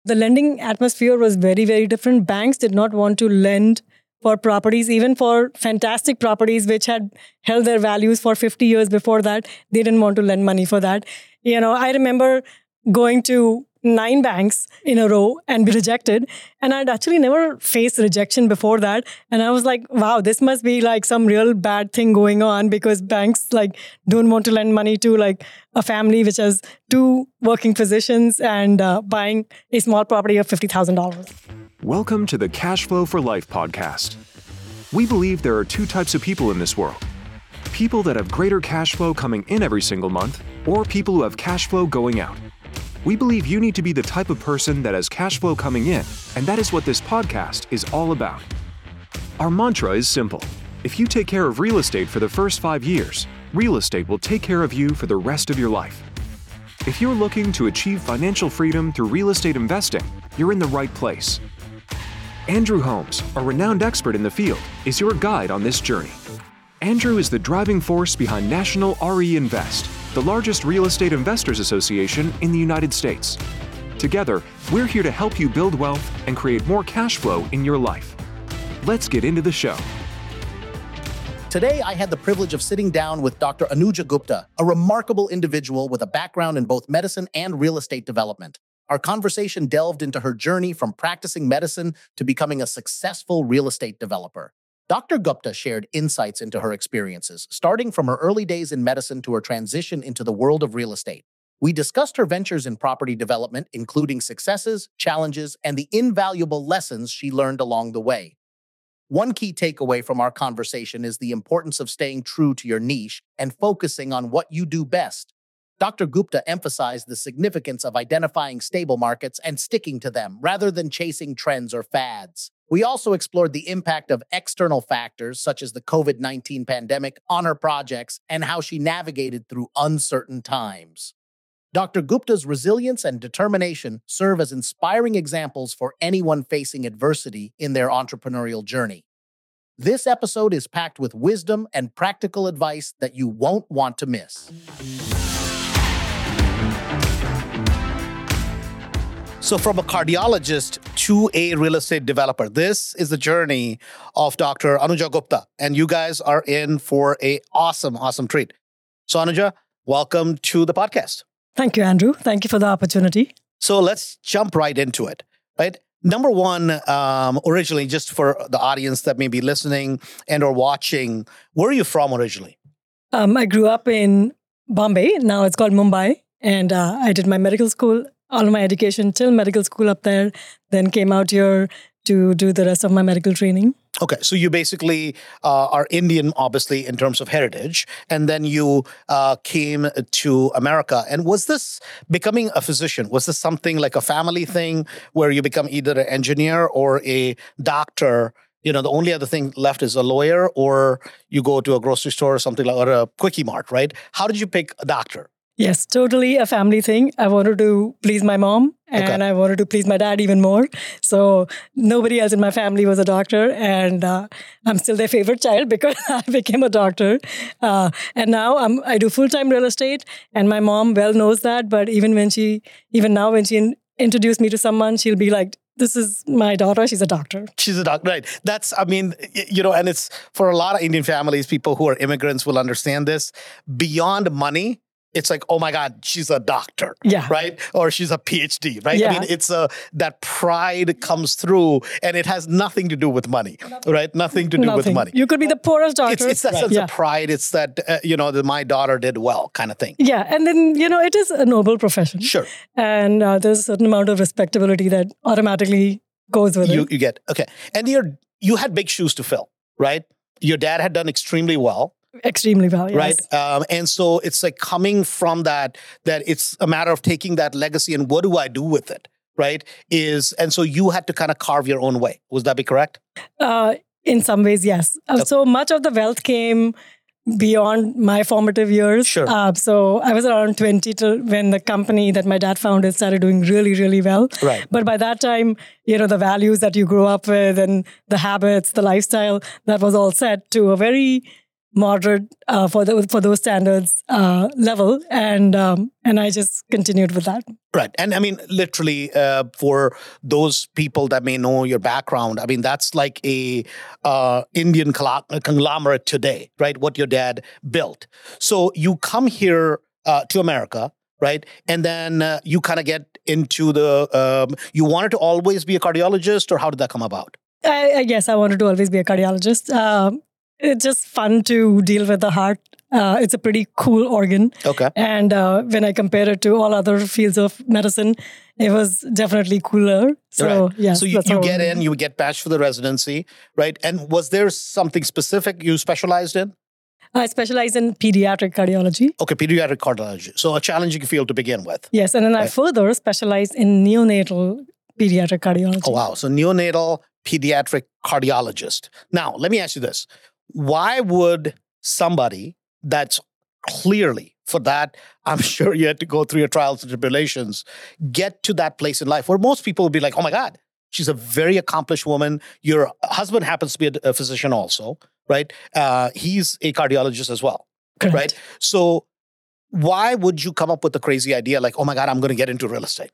The lending atmosphere was very, very different. Banks did not want to lend for properties, even for fantastic properties which had held their values for 50 years before that. They didn't want to lend money for that. I remember going to 9 banks in a row and be rejected. And I'd actually never faced rejection before that. And I was like, wow, this must be like some real bad thing going on, because banks don't want to lend money to a family which has 2 working physicians and buying a small property of $50,000. Welcome to the Cash Flow for Life podcast. We believe there are 2 types of people in this world. People that have greater cash flow coming in every single month, or people who have cash flow going out. We believe you need to be the type of person that has cash flow coming in, and that is what this podcast is all about. Our mantra is simple. If you take care of real estate for the first 5 years, real estate will take care of you for the rest of your life. If you're looking to achieve financial freedom through real estate investing, you're in the right place. Andrew Holmes, a renowned expert in the field, is your guide on this journey. Andrew is the driving force behind National RE Invest, the largest real estate investors association in the United States. Together, we're here to help you build wealth and create more cash flow in your life. Let's get into the show. Today, I had the privilege of sitting down with Dr. Anuja Gupta, a remarkable individual with a background in both medicine and real estate development. Our conversation delved into her journey from practicing medicine to becoming a successful real estate developer. Dr. Gupta shared insights into her experiences, starting from her early days in medicine to her transition into the world of real estate. We discussed her ventures in property development, including successes, challenges, and the invaluable lessons she learned along the way. One key takeaway from our conversation is the importance of staying true to your niche and focusing on what you do best. Dr. Gupta emphasized the significance of identifying stable markets and sticking to them rather than chasing trends or fads. We also explored the impact of external factors such as the COVID-19 pandemic on her projects and how she navigated through uncertain times. Dr. Gupta's resilience and determination serve as inspiring examples for anyone facing adversity in their entrepreneurial journey. This episode is packed with wisdom and practical advice that you won't want to miss. So from a cardiologist to a real estate developer, this is the journey of Dr. Anuja Gupta. And you guys are in for an awesome treat. So Anuja, welcome to the podcast. Thank you, Andrew. Thank you for the opportunity. So let's jump right into it, right? Number one, originally, just for the audience that may be listening and or watching, where are you from originally? I grew up in Bombay. Now it's called Mumbai. And I did my medical school, all of my education till medical school up there, then came out here to do the rest of my medical training. Okay, so you basically are Indian, obviously, in terms of heritage, and then you came to America. And was this becoming a physician? Was this something like a family thing where you become either an engineer or a doctor? You know, the only other thing left is a lawyer, or you go to a grocery store or something like, or a Quickie Mart, right? How did you pick a doctor? Yes, totally a family thing. I wanted to please my mom and I wanted to please my dad even more. So nobody else in my family was a doctor, and I'm still their favorite child because I became a doctor. And now I do full-time real estate, and my mom well knows that. But even now when she introduced me to someone, she'll be like, this is my daughter. She's a doctor. She's a doctor, right? That's, and it's for a lot of Indian families, people who are immigrants will understand this. Beyond money, it's like, oh my God, she's a doctor, right? Or she's a PhD, right? Yeah. It's that pride comes through, and it has nothing to do with money, right? Nothing to do with money. You could be the poorest doctor. It's that sense of pride. It's that, that my daughter did well kind of thing. Yeah. And then, it is a noble profession. Sure. And there's a certain amount of respectability that automatically goes with it. You get, okay. And you had big shoes to fill, right? Your dad had done extremely well. Extremely well, yes. Right? And so it's like coming from that it's a matter of taking that legacy and what do I do with it, right? And so you had to kind of carve your own way. Was that be correct? In some ways, yes. So much of the wealth came beyond my formative years. Sure. So I was around 20 when the company that my dad founded started doing really, really well. Right. But by that time, the values that you grew up with and the habits, the lifestyle, that was all set to a very moderate for those standards level, and I just continued with that. Right. And I mean, literally, for those people that may know your background, I mean, that's like a Indian conglomerate today, right? What your dad built. So you come here to America, right? And then you kind of get into you wanted to always be a cardiologist, or how did that come about? I guess I wanted to always be a cardiologist. It's just fun to deal with the heart. It's a pretty cool organ. Okay. And when I compare it to all other fields of medicine, it was definitely cooler. So, right. yeah. So you get in, you get patched for the residency, right? And was there something specific you specialized in? I specialize in pediatric cardiology. Okay, pediatric cardiology. So a challenging field to begin with. Yes, and then I further specialize in neonatal pediatric cardiology. Oh, wow. So neonatal pediatric cardiologist. Now, let me ask you this. Why would somebody that's clearly, for that, I'm sure you had to go through your trials and tribulations, get to that place in life where most people would be like, oh my God, she's a very accomplished woman. Your husband happens to be a physician also, right? He's a cardiologist as well, Correct. right? So why would you come up with the crazy idea like, oh my God, I'm going to get into real estate?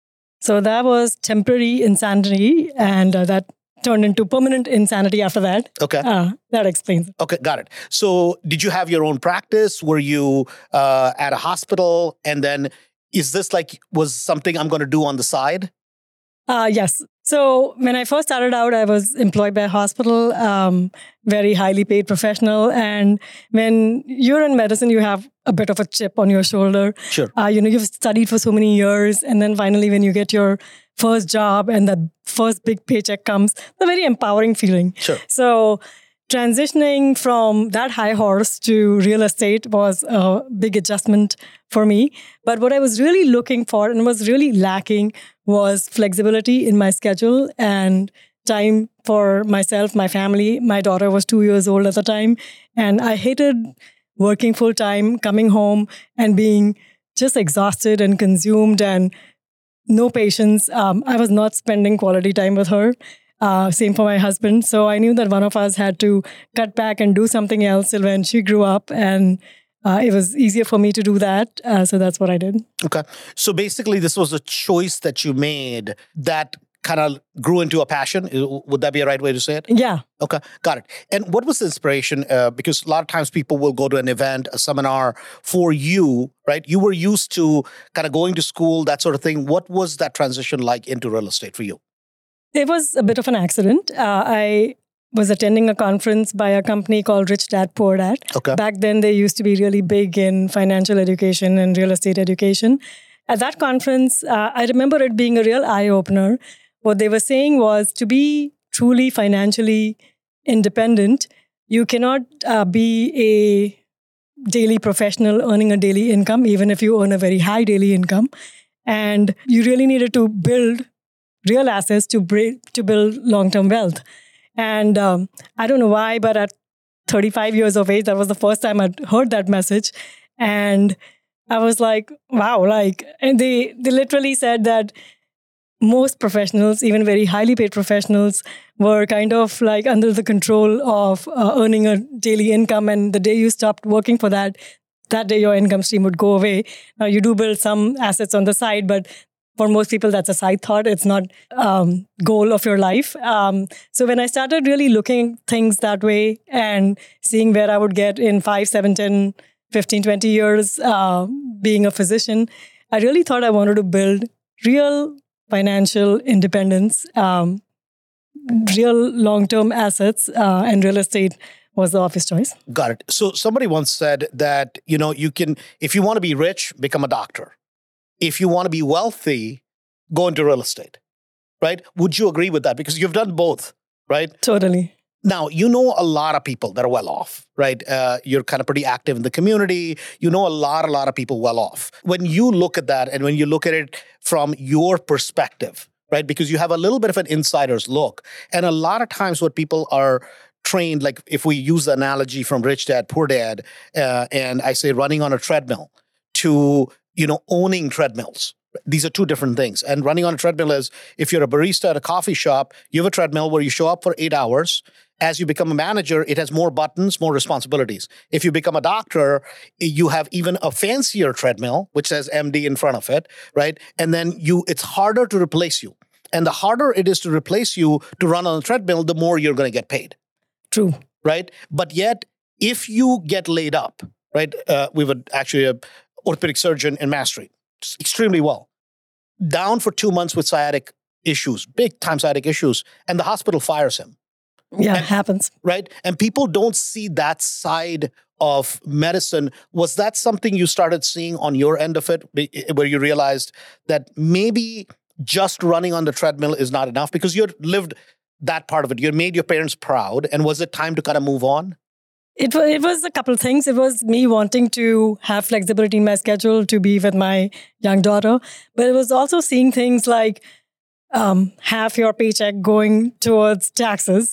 So that was temporary insanity, and that turned into permanent insanity after that. Okay. That explains it. Okay, got it. So did you have your own practice? Were you at a hospital? And then is this was something I'm going to do on the side? Yes. So when I first started out, I was employed by a hospital, very highly paid professional. And when you're in medicine, you have a bit of a chip on your shoulder. Sure. You've studied for so many years. And then finally, when you get your first job and that first big paycheck comes, it's a very empowering feeling. Sure. So transitioning from that high horse to real estate was a big adjustment for me. But what I was really looking for and was really lacking was flexibility in my schedule and time for myself, my family. My daughter was 2 years old at the time, and I hated working full time, coming home and being just exhausted and consumed and no patience. I was not spending quality time with her. Same for my husband. So I knew that one of us had to cut back and do something else till when she grew up. And it was easier for me to do that. So that's what I did. Okay. So basically, this was a choice that you made that kind of grew into a passion. Would that be a right way to say it? Yeah. Okay. Got it. And what was the inspiration? Because a lot of times people will go to an event, a seminar. For you, right? You were used to kind of going to school, that sort of thing. What was that transition like into real estate for you? It was a bit of an accident. I was attending a conference by a company called Rich Dad Poor Dad. Okay. Back then, they used to be really big in financial education and real estate education. At that conference, I remember it being a real eye-opener. What they were saying was to be truly financially independent, you cannot be a daily professional earning a daily income, even if you earn a very high daily income. And you really needed to build real assets to build long-term wealth. And I don't know why, but at 35 years of age, that was the first time I'd heard that message. And I was like, wow, and they literally said that most professionals, even very highly paid professionals, were kind of like under the control of earning a daily income. And the day you stopped working for that day your income stream would go away. Now you do build some assets on the side, but for most people, that's a side thought. It's not goal of your life. So when I started really looking things that way and seeing where I would get in 5, 7, 10, 15, 20 years being a physician, I really thought I wanted to build real financial independence, real long-term assets, and real estate was the obvious choice. Got it. So somebody once said that, you can, if you want to be rich, become a doctor. If you want to be wealthy, go into real estate, right? Would you agree with that? Because you've done both, right? Totally. Now, you know a lot of people that are well off, right? You're kind of pretty active in the community. You know a lot of people well off. When you look at that and when you look at it from your perspective, right? Because you have a little bit of an insider's look. And a lot of times what people are trained, like if we use the analogy from Rich Dad, Poor Dad, and I say running on a treadmill to owning treadmills, These are two different things. And running on a treadmill is, if you're a barista at a coffee shop, you have a treadmill where you show up for 8 hours. As you become a manager, it has more buttons, more responsibilities. If you become a doctor, you have even a fancier treadmill, which says MD in front of it, right? And then it's harder to replace you. And the harder it is to replace you to run on a treadmill, the more you're going to get paid. True. Right? But yet, if you get laid up, right? We were actually an orthopedic surgeon in Mass Street, extremely well, down for 2 months with sciatic issues, big time sciatic issues, and the hospital fires him. Yeah, it happens. Right? And people don't see that side of medicine. Was that something you started seeing on your end of it, where you realized that maybe just running on the treadmill is not enough because you lived that part of it? You made your parents proud. And was it time to kind of move on? It was a couple of things. It was me wanting to have flexibility in my schedule to be with my young daughter. But it was also seeing things like half your paycheck going towards taxes.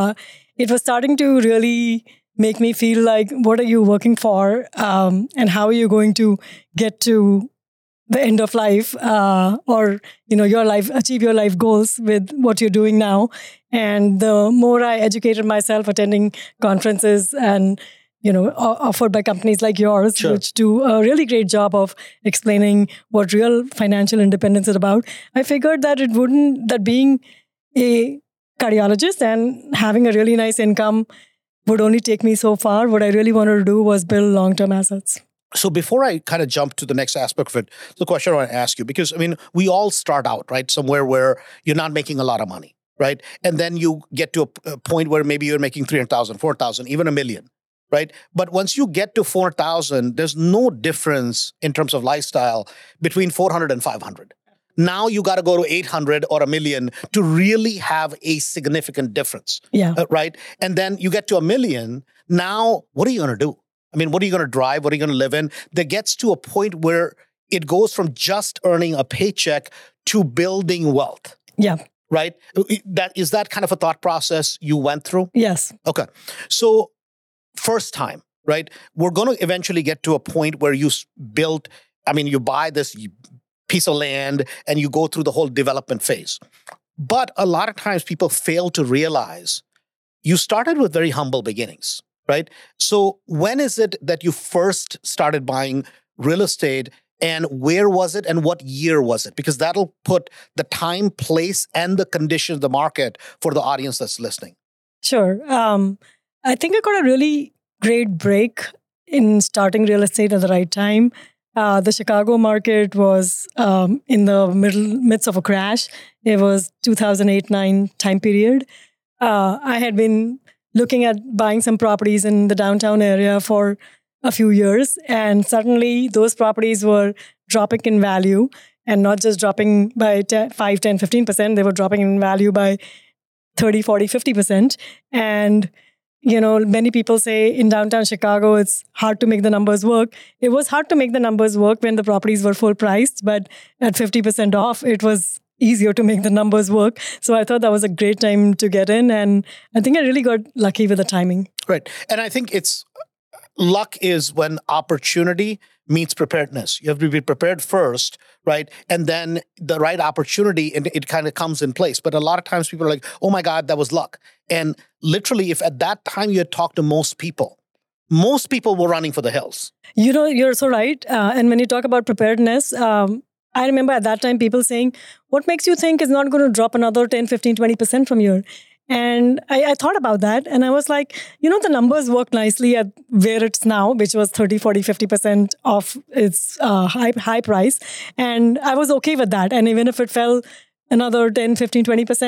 It was starting to really make me feel like, what are you working for? And how are you going to get to the end of life or your life, achieve your life goals with what you're doing now. And the more I educated myself attending conferences and offered by companies like yours, Sure. which do a really great job of explaining what real financial independence is about, I figured that being a cardiologist and having a really nice income would only take me so far. What I really wanted to do was build long-term assets. So before I kind of jump to the next aspect of it, the question I want to ask you, because we all start out, right, somewhere where you're not making a lot of money, right? And then you get to a point where maybe you're making 300,000, 4,000, even $1 million, right? But once you get to 4,000, there's no difference in terms of lifestyle between 400 and 500. Now you got to go to 800 or $1 million to really have a significant difference, right? And then you get to $1 million. Now, what are you going to do? What are you going to drive? What are you going to live in? There gets to a point where it goes from just earning a paycheck to building wealth. Yeah. Right? Is that kind of a thought process you went through? Yes. Okay. So first time, right? We're going to eventually get to a point where you buy this piece of land and you go through the whole development phase. But a lot of times people fail to realize you started with very humble beginnings. Right? So when is it that you first started buying real estate, and where was it and what year was it? Because that'll put the time, place, and the condition of the market for the audience that's listening. Sure. I think I got a really great break in starting real estate at the right time. The Chicago market was in the midst of a crash. It was 2008-9 time period. I had been looking at buying some properties in the downtown area for a few years. And suddenly those properties were dropping in value, and not just dropping by 5, 10, 15%. They were dropping in value by 30, 40, 50%. And, many people say in downtown Chicago, it's hard to make the numbers work. It was hard to make the numbers work when the properties were full priced, but at 50% off, it was easier to make the numbers work. So I thought that was a great time to get in. And I think I really got lucky with the timing. Right. And I think luck is when opportunity meets preparedness. You have to be prepared first, right? And then the right opportunity, and it kind of comes in place. But a lot of times people are like, oh my God, that was luck. And literally, if at that time you had talked to most people were running for the hills. You're so right. And when you talk about preparedness, I remember at that time people saying, what makes you think it's not going to drop another 10, 15, 20% from here? And I thought about that, and I was like, the numbers work nicely at where it's now, which was 30, 40, 50% off its high price. And I was okay with that. And even if it fell another 10, 15,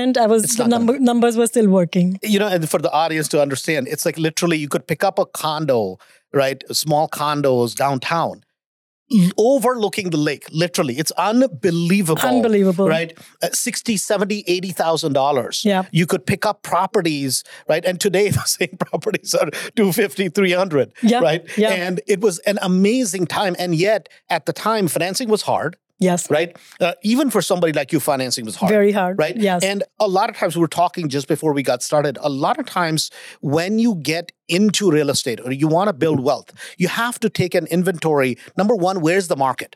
20%, numbers were still working. And for the audience to understand, it's like literally you could pick up a condo, right? Small condos downtown, overlooking the lake, literally. It's unbelievable. Right? $60,000, $70,000, $80,000. Yeah. You could pick up properties, right? And today the same properties are $250,000, $300,000, yeah. right? Yeah. And it was an amazing time. And yet at the time, financing was hard. Yes. Right? Even for somebody like you, financing was hard. Very hard. Right? Yes. And a lot of times, we were talking just before we got started, a lot of times when you get into real estate or you want to build wealth, you have to take an inventory. Number one, where's the market?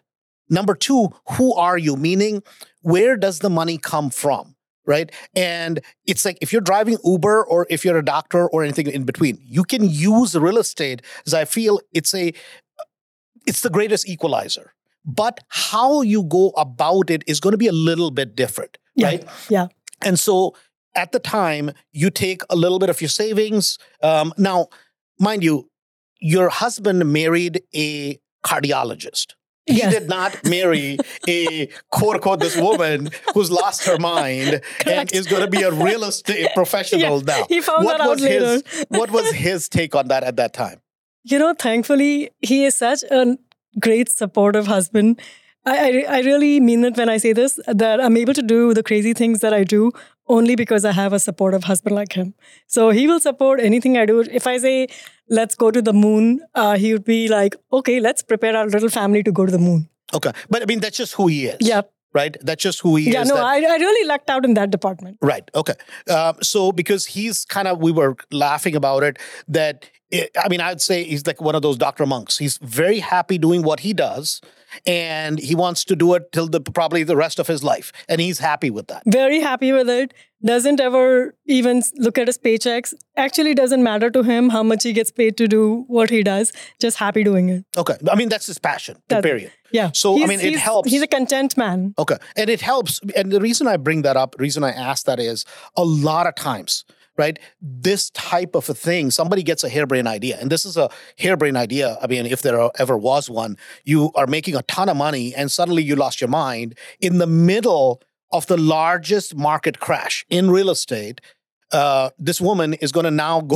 Number two, who are you? Meaning, where does the money come from? Right? And it's like if you're driving Uber or if you're a doctor or anything in between, you can use real estate as I feel it's the greatest equalizer. But how you go about it is going to be a little bit different, right? Yeah. And so at the time, you take a little bit of your savings. Now, mind you, your husband married a cardiologist. He did not marry a quote-unquote this woman who's lost her mind and is going to be a real estate professional now. He found that out later. What was his take on that at that time? Thankfully, he is such a great, supportive husband. I really mean it when I say this, that I'm able to do the crazy things that I do only because I have a supportive husband like him. So he will support anything I do. If I say, let's go to the moon, he would be like, okay, let's prepare our little family to go to the moon. Okay. But I mean, that's just who he is. Yeah. Right? That's just who he is. Yeah, no, I really lucked out in that department. Right. Okay. So because he's we were laughing about it, I'd say he's like one of those Dr. Monks. He's very happy doing what he does, and he wants to do it till probably the rest of his life. And he's happy with that. Very happy with it. Doesn't ever even look at his paychecks. Actually doesn't matter to him how much he gets paid to do what he does. Just happy doing it. Okay. I mean, that's his passion, period. Yeah. So, it helps. He's a content man. Okay. And it helps. And the reason I bring that up, reason I ask that is a lot of times, right? This type of a thing, somebody gets a harebrained idea. And this is a harebrained idea. I mean, if there ever was one, you are making a ton of money and suddenly you lost your mind in the middle of the largest market crash in real estate. This woman is going to now go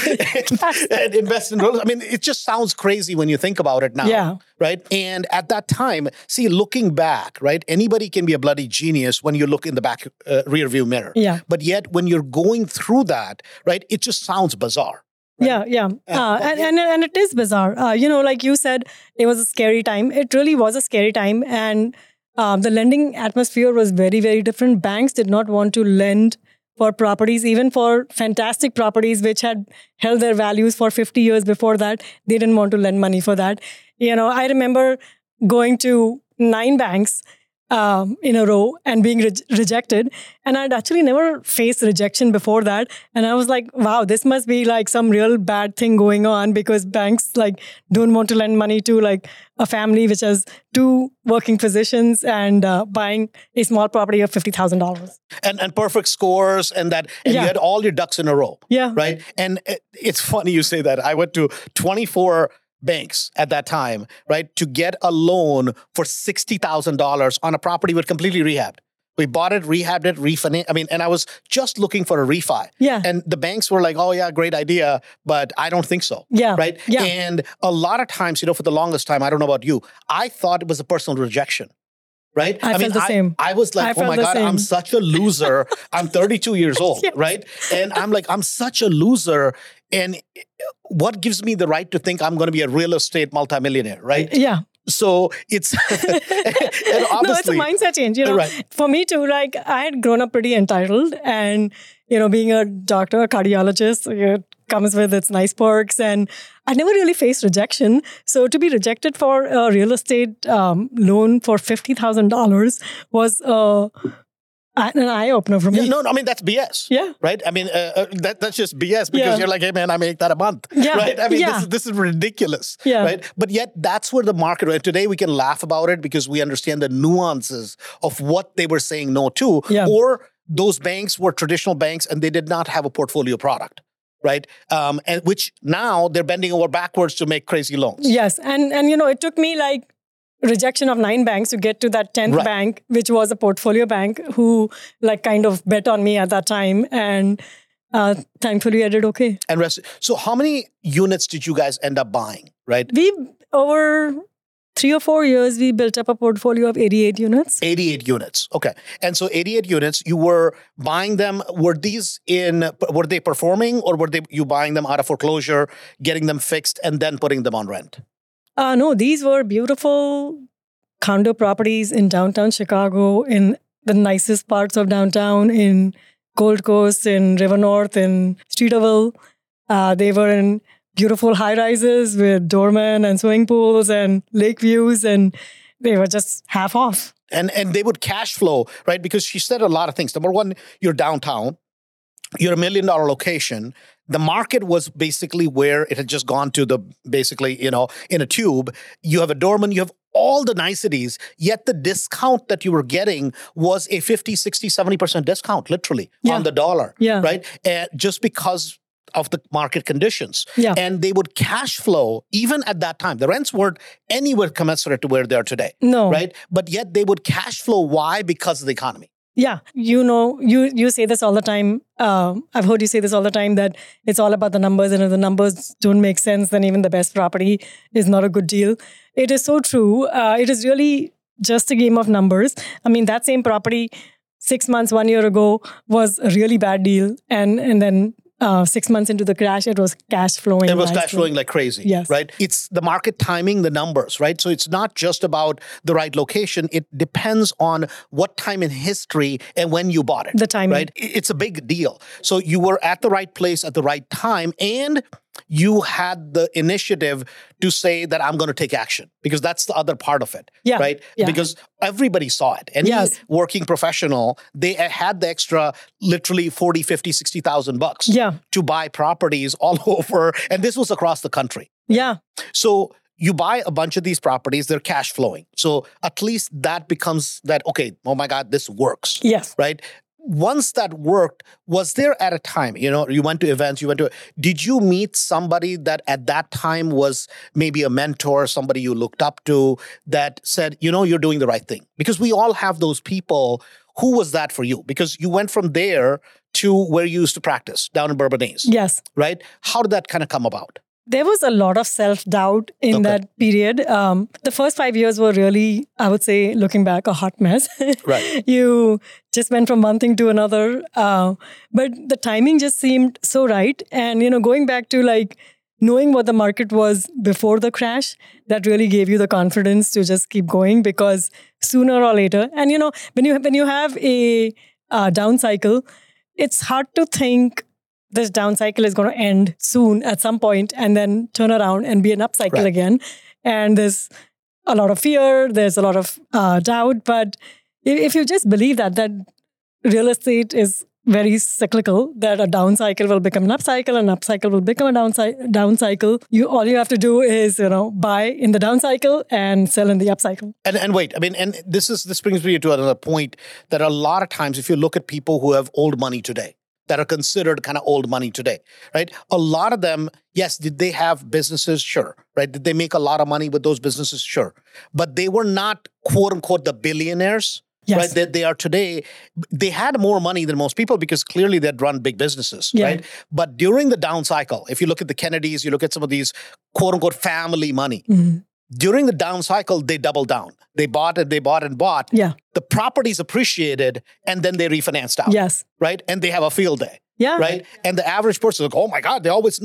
and invest in real estate. I mean, it just sounds crazy when you think about it now. Yeah. Right? And at that time, see, looking back, right? Anybody can be a bloody genius when you look in the back rear view mirror. Yeah. But yet, when you're going through that, right, it just sounds bizarre. Right? Yeah. And it is bizarre. Like you said, it was a scary time. It really was a scary time. And the lending atmosphere was very, very different. Banks did not want to lend for properties, even for fantastic properties which had held their values for 50 years before that. They didn't want to lend money for that. I remember going to 9 banks in a row and being rejected. And I'd actually never faced rejection before that. And I was like, wow, this must be like some real bad thing going on, because banks don't want to lend money to a family which has 2 working physicians and buying a small property of $50,000. And perfect scores and you had all your ducks in a row. Yeah. Right. And it's funny you say that. I went to 24 banks at that time, right, to get a loan for $60,000 on a property we'd completely rehabbed. We bought it, rehabbed it, refinanced. I mean, and I was just looking for a refi. Yeah. And the banks were like, oh yeah, great idea, but I don't think so. Yeah. Right. Yeah. And a lot of times, for the longest time, I don't know about you, I thought it was a personal rejection. Right? I felt the same. I was like, oh my God, I'm such a loser. I'm 32 years old, yes. Right? And I'm like, I'm such a loser. And what gives me the right to think I'm going to be a real estate multimillionaire, right? Yeah. So it's and obviously, no, it's a mindset change. Right. For me too, I had grown up pretty entitled, and being a doctor, a cardiologist, it comes with its nice perks, and I never really faced rejection. So to be rejected for a real estate loan for $50,000 was an eye-opener for me. No, I mean, that's BS. Yeah. Right? I mean, that's just BS, because you're like, hey, man, I make that a month. Yeah. Right? I mean, this is ridiculous. Yeah. Right? But yet, that's where the market, and today we can laugh about it because we understand the nuances of what they were saying no to. Yeah. Or those banks were traditional banks and they did not have a portfolio product. Right? And which now they're bending over backwards to make crazy loans. Yes. And it took me rejection of 9 banks to get to that 10th bank, which was a portfolio bank, who kind of bet on me at that time. And thankfully I did okay. So how many units did you guys end up buying, right? Over 3 or 4 years, we built up a portfolio of 88 units. 88 units. Okay. And so 88 units, you were buying them. Were they performing, or were you buying them out of foreclosure, getting them fixed, and then putting them on rent? No, these were beautiful condo properties in downtown Chicago, in the nicest parts of downtown, in Gold Coast, in River North, in Streeterville. They were in beautiful high-rises with doormen and swimming pools and lake views. And they were just half off. And they would cash flow, right? Because she said a lot of things. Number one, you're downtown. You're $1 million location. The market was basically where it had just gone to basically, in a tube. You have a doorman, you have all the niceties, yet the discount that you were getting was a 50, 60, 70% discount, literally, on the dollar, right? Just because of the market conditions. Yeah. And they would cash flow, even at that time. The rents weren't anywhere commensurate to where they are today. No. Right? But yet they would cash flow. Why? Because of the economy. Yeah. You say this all the time. I've heard you say this all the time, that it's all about the numbers. And if the numbers don't make sense, then even the best property is not a good deal. It is so true. It is really just a game of numbers. I mean, that same property 6 months, 1 year ago was a really bad deal. And then 6 months into the crash, it was cash flowing. It was cash flowing like crazy, yes. Right? It's the market timing, the numbers, right? So it's not just about the right location. It depends on what time in history and when you bought it. The timing. Right? It's a big deal. So you were at the right place at the right time, and you had the initiative to say that I'm going to take action, because that's the other part of it, right? Yeah. Because everybody saw it. Any working professional, they had the extra literally 40, 50, 60,000 bucks to buy properties all over. And this was across the country. Yeah. So you buy a bunch of these properties, they're cash flowing. So at least that becomes that, okay, oh my God, this works. Yes. Right? Once that worked, was there at a time, you went to events, did you meet somebody that at that time was maybe a mentor, somebody you looked up to that said, you're doing the right thing? Because we all have those people. Who was that for you? Because you went from there to where you used to practice down in Bourbonnais. Yes. Right? How did that kind of come about? There was a lot of self-doubt in that period. The first 5 years were really, I would say, looking back, a hot mess. Right. You just went from one thing to another. But the timing just seemed so right. And, going back to knowing what the market was before the crash, that really gave you the confidence to just keep going, because sooner or later, and, when you have a down cycle, it's hard to think this down cycle is going to end soon at some point and then turn around and be an up cycle again. And there's a lot of fear, there's a lot of doubt. But if you just believe that real estate is very cyclical, that a down cycle will become an up cycle, and up cycle will become a down cycle, all you have to do is, buy in the down cycle and sell in the up cycle. And wait, and this brings me to another point, that a lot of times, if you look at people who have old money today, that are considered kind of old money today, right? A lot of them, yes, did they have businesses? Sure, right? Did they make a lot of money with those businesses? Sure. But they were not, quote unquote, the billionaires, right? That they are today. They had more money than most people because clearly they'd run big businesses, right? But during the down cycle, if you look at the Kennedys, you look at some of these, quote unquote, family money, during the down cycle, they doubled down. They bought and bought. Yeah. The properties appreciated, and then they refinanced out. Yes. Right? And they have a field day. Yeah. Right? And the average person is like, oh my God,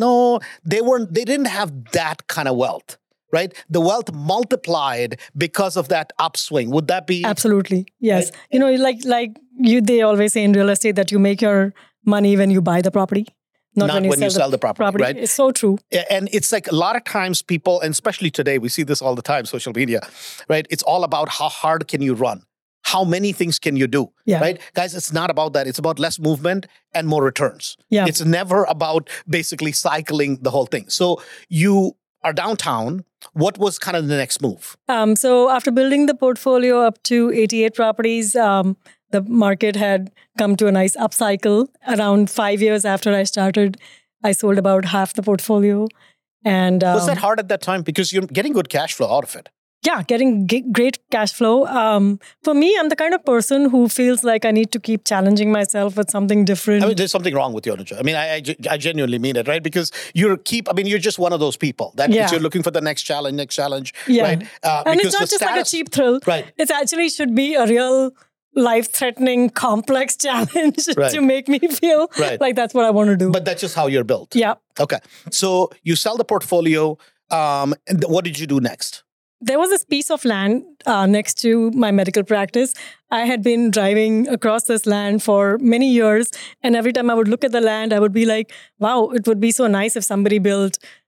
they didn't have that kind of wealth. Right? The wealth multiplied because of that upswing. Would that be? Absolutely. Yes. Right? They always say in real estate that you make your money when you buy the property. Not when you sell the property, right? It's so true. And it's like a lot of times people, and especially today, we see this all the time, social media, right? It's all about how hard can you run? How many things can you do, right? Guys, it's not about that. It's about less movement and more returns. Yeah. It's never about basically cycling the whole thing. So you are downtown. What was kind of the next move? So after building the portfolio up to 88 properties, the market had come to a nice upcycle. Around 5 years after I started, I sold about half the portfolio. And was that hard at that time? Because you're getting good cash flow out of it. Yeah, getting great cash flow. For me, I'm the kind of person who feels like I need to keep challenging myself with something different. I mean, there's something wrong with you, Anuja. I mean, I genuinely mean it, right? Because you're just one of those people that you're looking for the next challenge, right? And it's not just like a cheap thrill. Right. It actually should be a real life-threatening, complex challenge to make me feel like that's what I want to do. But that's just how you're built. Yeah. Okay. So you sell the portfolio. And what did you do next? There was this piece of land next to my medical practice. I had been driving across this land for many years. And every time I would look at the land, I would be like, wow, it would be so nice if somebody built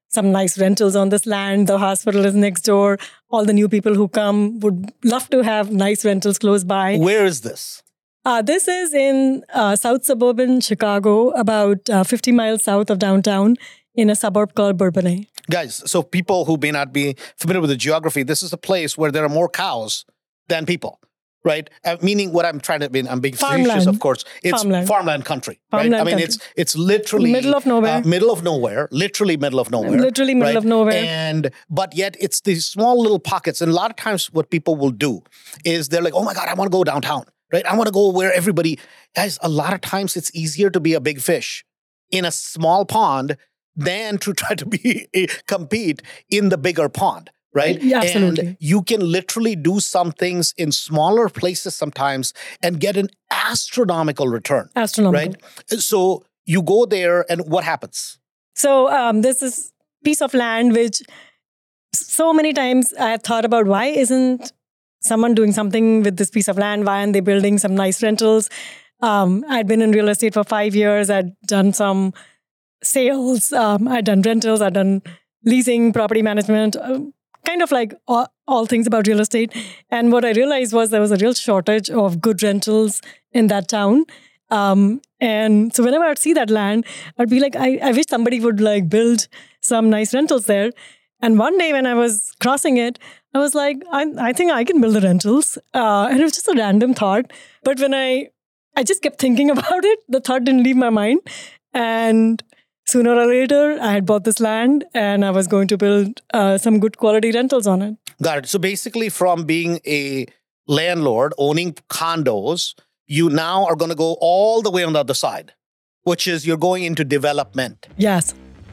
some nice rentals on this land. The hospital is next door. All the new people who come would love to have nice rentals close by. Where is this? This is in South Suburban Chicago, about 50 miles south of downtown, in a suburb called Bourbonnais. Guys, so people who may not be familiar with the geography, this is a place where there are more cows than people, right? Meaning what I'm trying to be, I'm being facetious, of course. It's farmland country, right? I mean, it's literally middle of nowhere. Literally middle of nowhere. Literally middle of nowhere. But yet it's these small little pockets. And a lot of times what people will do is they're like, oh my God, I want to go downtown, right? I want to go where everybody, guys, a lot of times it's easier to be a big fish in a small pond than to try to compete in the bigger pond, right? Yeah, absolutely. And you can literally do some things in smaller places sometimes and get an astronomical return. Right? So you go there and what happens? So this is piece of land which so many times I have thought about, why isn't someone doing something with this piece of land? Why aren't they building some nice rentals? I'd been in real estate for 5 years. I'd done some sales, I'd done rentals, I'd done leasing, property management, kind of like all things about real estate. And what I realized was there was a real shortage of good rentals in that town. And so whenever I'd see that land, I'd be like, I wish somebody would like build some nice rentals there. And one day when I was crossing it, I was like, I think I can build the rentals. And it was just a random thought. But when I just kept thinking about it, the thought didn't leave my mind. And sooner or later, I had bought this land and I was going to build some good quality rentals on it. Got it. So basically from being a landlord owning condos, you now are going to go all the way on the other side, which is you're going into development. Yes.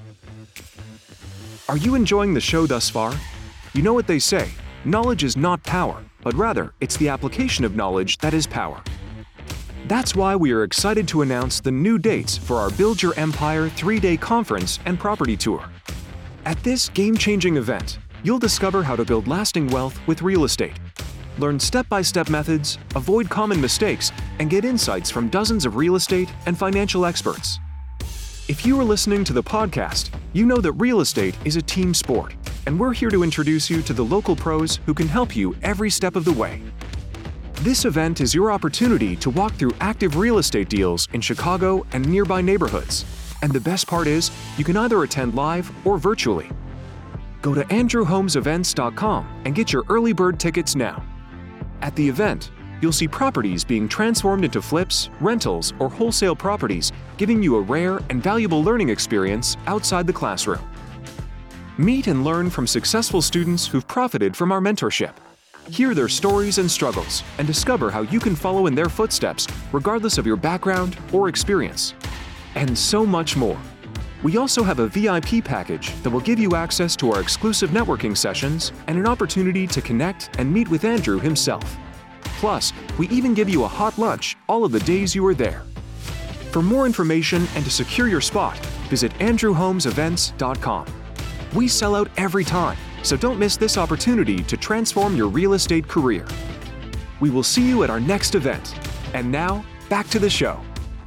Are you enjoying the show thus far? You know what they say, knowledge is not power, but rather it's the application of knowledge that is power. That's why we are excited to announce the new dates for our Build Your Empire 3-day conference and property tour. At this game-changing event, you'll discover how to build lasting wealth with real estate, learn step-by-step methods, avoid common mistakes, and get insights from dozens of real estate and financial experts. If you are listening to the podcast, you know that real estate is a team sport, and we're here to introduce you to the local pros who can help you every step of the way. This event is your opportunity to walk through active real estate deals in Chicago and nearby neighborhoods. And the best part is, you can either attend live or virtually. Go to andrewhomesevents.com and get your early bird tickets now. At the event, you'll see properties being transformed into flips, rentals, or wholesale properties, giving you a rare and valuable learning experience outside the classroom. Meet and learn from successful students who've profited from our mentorship. Hear their stories and struggles, and discover how you can follow in their footsteps, regardless of your background or experience. And so much more. We also have a VIP package that will give you access to our exclusive networking sessions and an opportunity to connect and meet with Andrew himself. Plus, we even give you a hot lunch all of the days you are there. For more information and to secure your spot, visit andrewhomesevents.com. We sell out every time, so don't miss this opportunity to transform your real estate career. We will see you at our next event. And now, back to the show.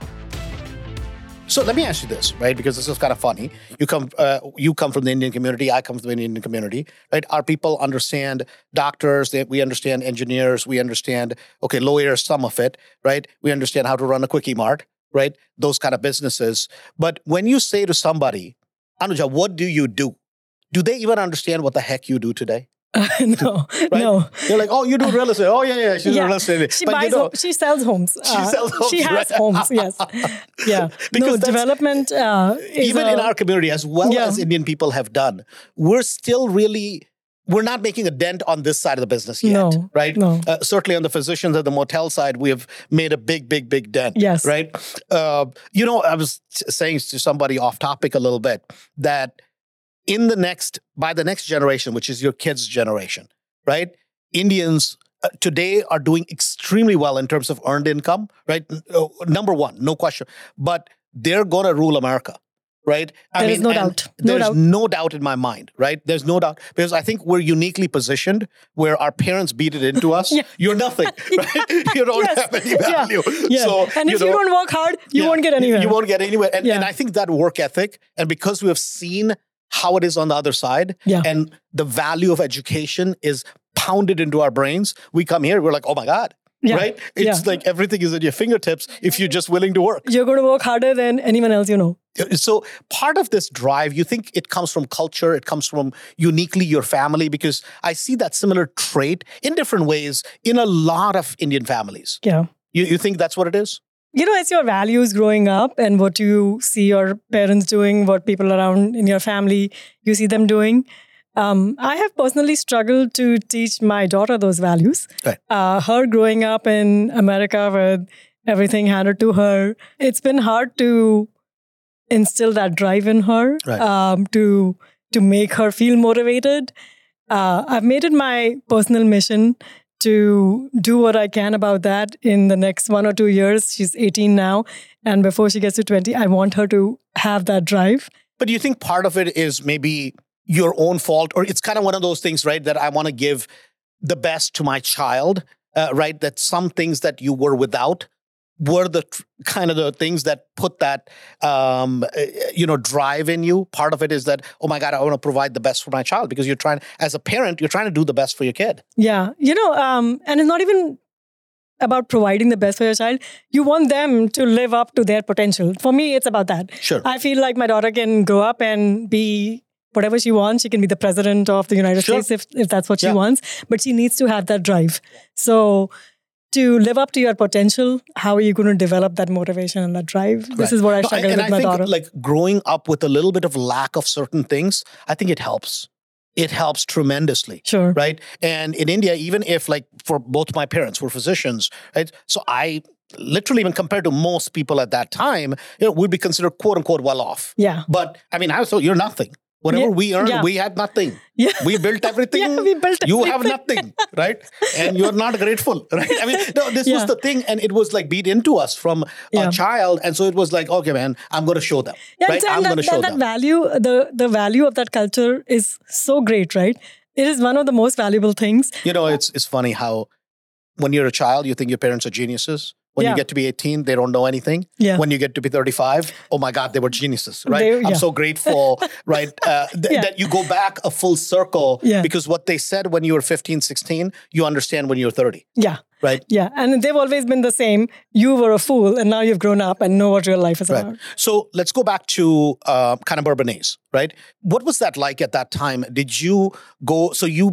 So let me ask you this, right? Because this is kind of funny. You come from the Indian community. I come from the Indian community, right? Our people understand doctors. We understand engineers. We understand, lawyers, some of it, right? We understand how to run a Quickie Mart, right? Those kind of businesses. But when you say to somebody, Anuja, what do you do? Do they even understand what the heck you do today? No, right? No. They're like, oh, you do real estate. Oh, yeah, she's a real estate. She sells homes. She sells homes. She has homes, yes. Yeah. Because development is even in our community, as well as Indian people have done, we're still we're not making a dent on this side of the business yet, right? No. Certainly on the physicians and the motel side, we have made a big dent, yes. Right? I was saying to somebody off topic a little bit that by the next generation, which is your kids' generation, right? Indians today are doing extremely well in terms of earned income, right? Number one, no question. But they're going to rule America, right? There's no doubt. There's no doubt in my mind, right? There's no doubt. Because I think we're uniquely positioned where our parents beat it into us. Yeah. You're nothing, right? You don't have any value. Yeah. So, and if you don't work hard, you won't get anywhere. You won't get anywhere. And I think that work ethic, and because we have seen how it is on the other side. Yeah. And the value of education is pounded into our brains. We come here, we're like, oh my God, right? It's like everything is at your fingertips if you're just willing to work. You're going to work harder than anyone else you know. So part of this drive, you think it comes from culture, it comes from uniquely your family, because I see that similar trait in different ways in a lot of Indian families. Yeah. You think that's what it is? It's your values growing up and what you see your parents doing, what people around in your family, you see them doing. I have personally struggled to teach my daughter those values. Right. Her growing up in America with everything handed to her, it's been hard to instill that drive in her, right. to make her feel motivated. I've made it my personal mission to do what I can about that in the next 1 or 2 years. She's 18 now. And before she gets to 20, I want her to have that drive. But do you think part of it is maybe your own fault? Or it's kind of one of those things, right, that I want to give the best to my child, right? That some things that you were without were the kind of the things that put that, drive in you. Part of it is that, oh my God, I want to provide the best for my child, because as a parent, you're trying to do the best for your kid. Yeah. And it's not even about providing the best for your child. You want them to live up to their potential. For me, it's about that. Sure. I feel like my daughter can grow up and be whatever she wants. She can be the president of the United States if that's what she wants. But she needs to have that drive. So to live up to your potential, how are you going to develop that motivation and that drive? This is what I struggle with my daughter. Like growing up with a little bit of lack of certain things, I think it helps. It helps tremendously. Sure. Right? And in India, even if like for both my parents were physicians, right? So I literally, even compared to most people at that time, would be considered quote unquote well off. Yeah. But I mean, you're nothing. Whatever we earned, we had nothing. Yeah. We built everything. We built you everything. have nothing, right? And you're not grateful, right? I mean, no, this was the thing. And it was like beat into us from a child. And so it was like, okay, man, I'm going to show them. Yeah, right? I'm going to show them. That value, the value of that culture is so great, right? It is one of the most valuable things. It's funny how when you're a child, you think your parents are geniuses. When you get to be 18, they don't know anything. Yeah. When you get to be 35, oh my God, they were geniuses, right? I'm so grateful, right? That you go back a full circle because what they said when you were 15, 16, you understand when you're 30. Yeah. Right? Yeah. And they've always been the same. You were a fool and now you've grown up and know what real life is about. So let's go back to kind of Bourbonnais, right? What was that like at that time? Did you do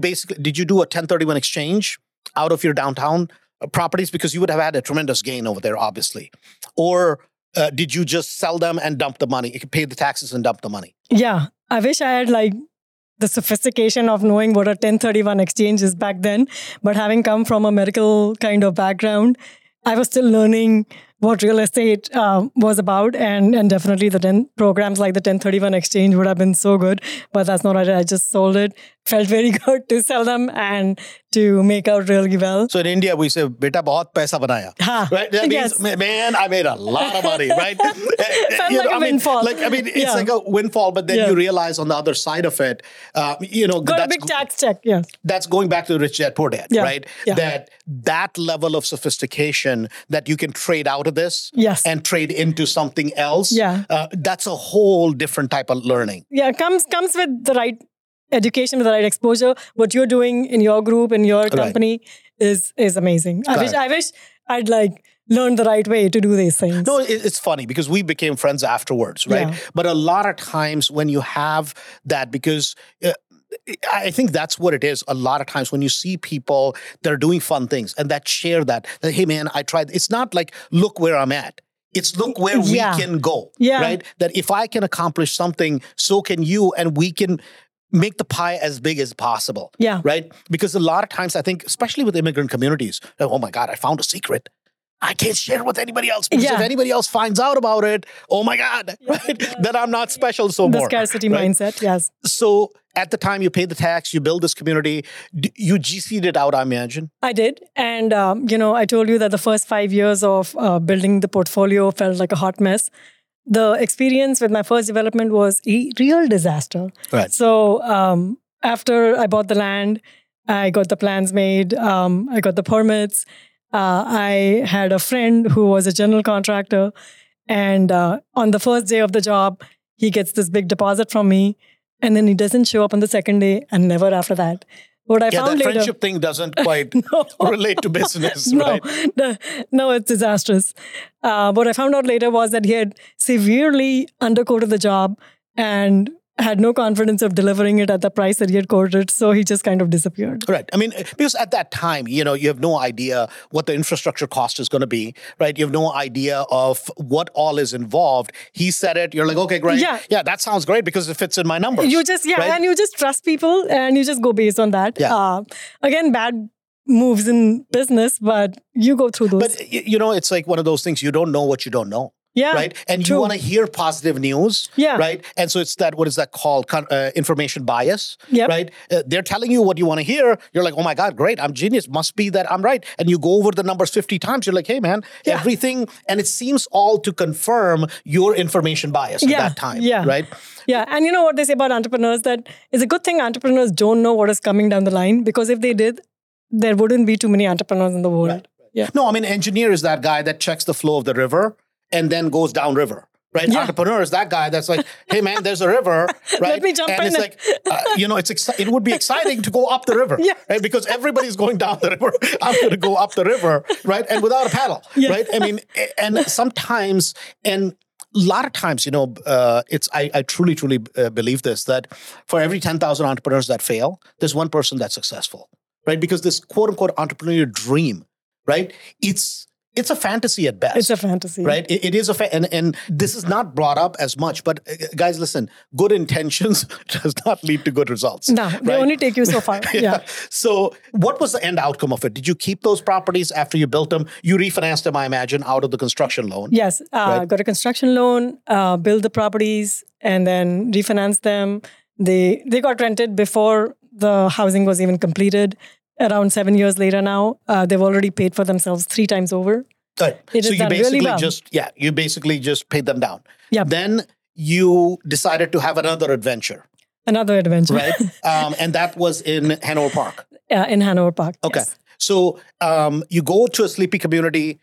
a 1031 exchange out of your downtown properties, because you would have had a tremendous gain over there, obviously? Or did you just sell them and dump the money? You could pay the taxes and dump the money. Yeah. I wish I had the sophistication of knowing what a 1031 exchange is back then. But having come from a medical kind of background, I was still learning what real estate was about. And definitely programs like the 1031 exchange would have been so good. But that's not what I did. I just sold it. Felt very good to sell them and to make out really well. So in India, we say, beta bahut paisa banaya. Right? That means, man, I made a lot of money, right? Felt like a windfall. It's like a windfall, but then you realize on the other side of it, got a big tax check, That's going back to the rich dad, poor dad, right? Yeah. That level of sophistication that you can trade out of this and trade into something else, that's a whole different type of learning. Yeah, comes with the right education, with the right exposure. What you're doing in your group, in your company is amazing. I wish I'd learned the right way to do these things. No, it's funny because we became friends afterwards, right? Yeah. But a lot of times when you have that, because I think that's what it is. A lot of times when you see people that are doing fun things and that share that, hey man, I tried. It's not like, look where I'm at. It's look where we can go, right? That if I can accomplish something, so can you, and we can make the pie as big as possible, right? Because a lot of times I think, especially with immigrant communities, oh my God, I found a secret. I can't share it with anybody else, because if anybody else finds out about it, oh my God, right? Then I'm not special so the more. The scarcity mindset, yes. So at the time you paid the tax, you build this community, you GC'd it out, I imagine. I did. And, I told you that the first 5 years of building the portfolio felt like a hot mess. The experience with my first development was a real disaster. Right. So after I bought the land, I got the plans made, I got the permits. I had a friend who was a general contractor, and on the first day of the job, he gets this big deposit from me. and then he doesn't show up on the second day and never after that. What I found that later, friendship thing doesn't quite relate to business, right? No, it's disastrous. What I found out later was that he had severely underquoted the job and had no confidence of delivering it at the price that he had quoted. So he just kind of disappeared. Right. I mean, because at that time, you have no idea what the infrastructure cost is going to be, right? You have no idea of what all is involved. He said it. You're like, okay, great. Yeah, that sounds great because it fits in my numbers. You just, right? And you just trust people and you just go based on that. Yeah. Again, bad moves in business, but you go through those. But, it's like one of those things, you don't know what you don't know. Yeah, right. And true. You want to hear positive news. Yeah. Right. And so it's that, what is that called? Information bias. Yep. Right. They're telling you what you want to hear. You're like, oh my God, great. I'm genius. Must be that I'm right. And you go over the numbers 50 times. You're like, hey, man, everything. And it seems all to confirm your information bias at that time. Yeah. Right. Yeah. And you know what they say about entrepreneurs? That it's a good thing entrepreneurs don't know what is coming down the line, because if they did, there wouldn't be too many entrepreneurs in the world. Right. Yeah. No, I mean, engineer is that guy that checks the flow of the river and then goes downriver, right? Yeah. Entrepreneur is that guy that's like, hey man, there's a river, right? Let me jump in. And it's like, it would be exciting to go up the river, right? Because everybody's going down the river. I'm going to go up the river, right? And without a paddle, right? I mean, and sometimes, and a lot of times, I truly believe this, that for every 10,000 entrepreneurs that fail, there's one person that's successful, right? Because this quote unquote entrepreneurial dream, right? It's a fantasy at best. It's a fantasy. Right? It is and this is not brought up as much. But guys, listen, good intentions does not lead to good results. No, they only take you so far. Yeah. So what was the end outcome of it? Did you keep those properties after you built them? You refinanced them, I imagine, out of the construction loan. Yes. Right? Got a construction loan, built the properties, and then refinanced them. They got rented before the housing was even completed. Around 7 years later now, they've already paid for themselves 3 times over. Right. So you basically really well. you basically just paid them down. Yeah. Then you decided to have another adventure. Another adventure. Right. And that was in Hanover Park. In Hanover Park. Okay. Yes. So you go to a sleepy community,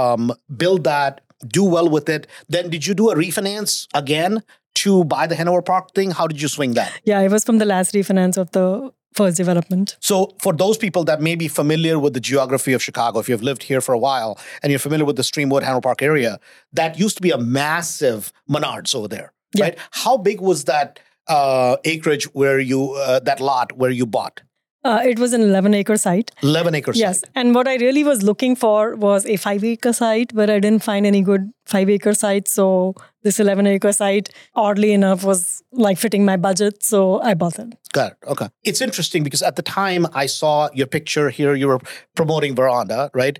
build that, do well with it. Then did you do a refinance again to buy the Hanover Park thing? How did you swing that? Yeah, it was from the last refinance of the first development. So for those people that may be familiar with the geography of Chicago, if you've lived here for a while and you're familiar with the Streamwood, Hanover Park area, that used to be a massive Menards over there, right? How big was that acreage where you, that lot where you bought? It was an 11-acre site. 11-acre site. Yes. And what I really was looking for was a 5-acre site, but I didn't find any good 5-acre sites. So this 11-acre site, oddly enough, was like fitting my budget. So I bought it. Got it. Okay. It's interesting because at the time I saw your picture here, you were promoting Veranda, right?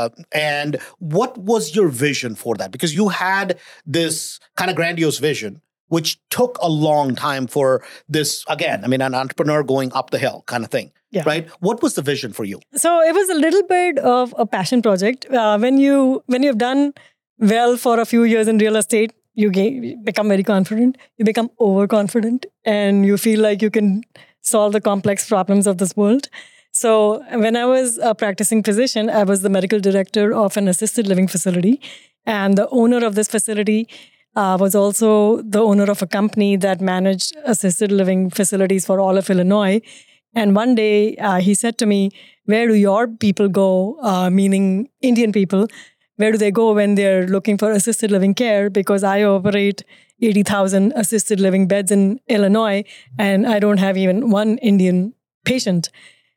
And what was your vision for that? Because you had this kind of grandiose vision, which took a long time for this, again, I mean, an entrepreneur going up the hill kind of thing, right? What was the vision for you? So it was a little bit of a passion project. When you've done well for a few years in real estate, you become very confident. You become overconfident and you feel like you can solve the complex problems of this world. So when I was a practicing physician, I was the medical director of an assisted living facility. And the owner of this facility was also the owner of a company that managed assisted living facilities for all of Illinois. And one day he said to me, where do your people go, meaning Indian people, where do they go when they're looking for assisted living care? Because I operate 80,000 assisted living beds in Illinois, and I don't have even one Indian patient.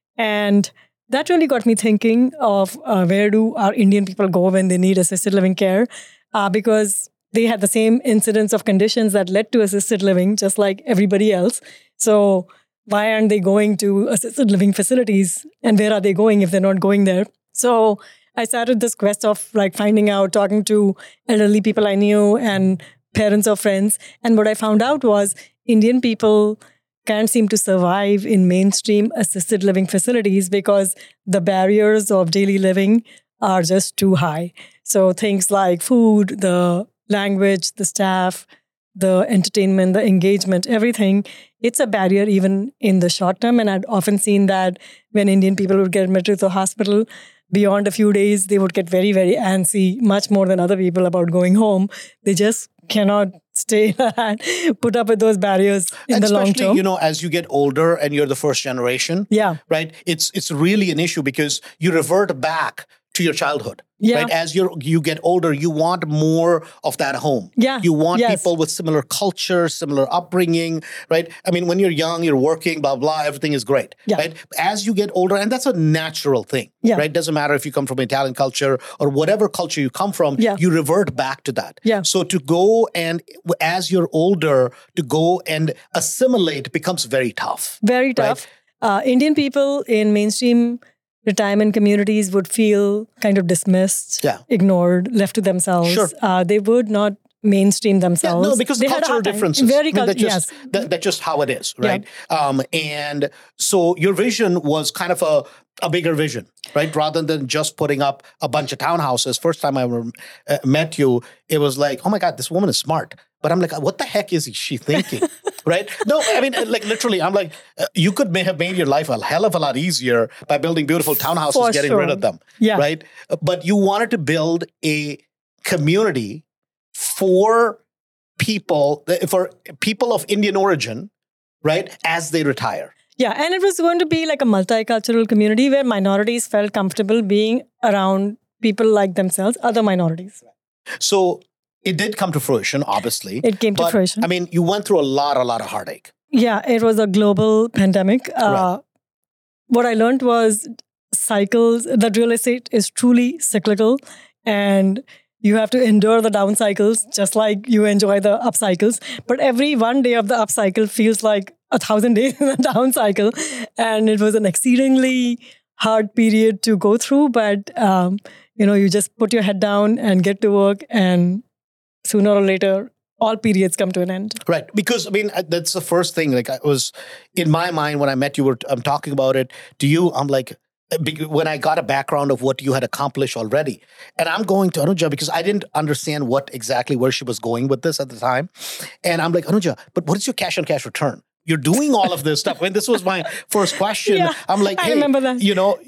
And that really got me thinking of where do our Indian people go when they need assisted living care? Because they had the same incidence of conditions that led to assisted living, just like everybody else. So why aren't they going to assisted living facilities? And where are they going if they're not going there? So I started this quest of like finding out, talking to elderly people I knew and parents of friends. And what I found out was Indian people can't seem to survive in mainstream assisted living facilities because the barriers of daily living are just too high. So things like food, the language, the staff, the entertainment, the engagement, everything, it's a barrier even in the short term. And I'd often seen that when Indian people would get admitted to the hospital, beyond a few days, they would get very, very antsy, much more than other people about going home. They just cannot stay and put up with those barriers in the long especially, term. you know, as you get older and you're the first generation, Yeah. right? It's really an issue because you revert back to your childhood. Yeah. Right? As you get older, you want more of that home. Yeah. You want Yes. people with similar culture, similar upbringing, right? I mean, when you're young, you're working, blah, blah, everything is great. Yeah. Right? As you get older, and that's a natural thing. Yeah. Right? Doesn't matter if you come from Italian culture or whatever culture you come from, Yeah. you revert back to that. Yeah. So to go and as you're older, to go and assimilate becomes very tough. Very tough. Indian people in mainstream retirement communities would feel kind of dismissed, Yeah. ignored, left to themselves. Sure. They would not mainstream themselves. No, because They of had a cultural hard time. differences. Very I mean, cultural. that's just, Yes. that's just how it is, right? And so your vision was kind of a bigger vision, right? Rather than just putting up a bunch of townhouses. First time I ever met you, it was like, oh my God, this woman is smart. But I'm like, what the heck is she thinking? Right? No, I mean, like literally, I'm like, you could have made your life a hell of a lot easier by building beautiful townhouses, For getting sure. rid of them. Yeah. Right? But you wanted to build a community for people of Indian origin, right? As they retire. Yeah, and it was going to be like a multicultural community where minorities felt comfortable being around people like themselves, other minorities. So it did come to fruition, obviously. It came to But, fruition. I mean, you went through a lot of heartache. Yeah, it was a global pandemic. Right. What I learned was cycles, that real estate is truly cyclical and you have to endure the down cycles just like you enjoy the up cycles. But every one day of the up cycle feels like 1,000 days in the down cycle. And it was an exceedingly hard period to go through. But, you just put your head down and get to work. And sooner or later, all periods come to an end. Right. Because, I mean, that's the first thing. Like, I was, in my mind, when I met you, I'm talking about it to you, I'm like, when I got a background of what you had accomplished already. And I'm going to Anuja because I didn't understand where she was going with this at the time. And I'm like, Anuja, but what is your cash on cash return? You're doing all of this stuff. When this was my first question, Yeah, I'm like, hey, I remember that.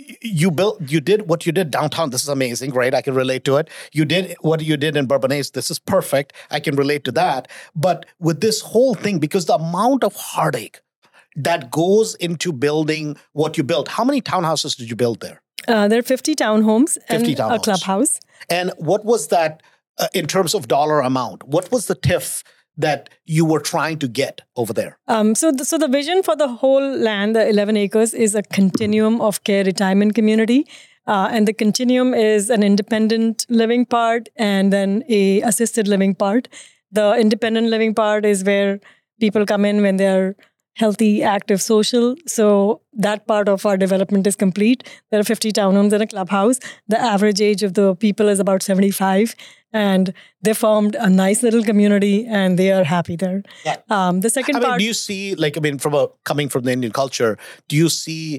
you did what you did downtown. This is amazing, right? I can relate to it. You did what you did in Bourbonnais. This is perfect. I can relate to that. But with this whole thing, because the amount of heartache that goes into building what you built. How many townhouses did you build there? There are 50 townhomes and 50 a townhomes. clubhouse. And what was that in terms of dollar amount? What was the TIF that you were trying to get over there? So the vision for the whole land, the 11 acres, is a continuum of care retirement community. And the continuum is an independent living part and then a assisted living part. The independent living part is where people come in when they're healthy, active, social. So that part of our development is complete. There are 50 townhomes and a clubhouse. The average age of the people is about 75. And they formed a nice little community and they are happy there. Yeah. The second part... do you see, coming from the Indian culture, do you see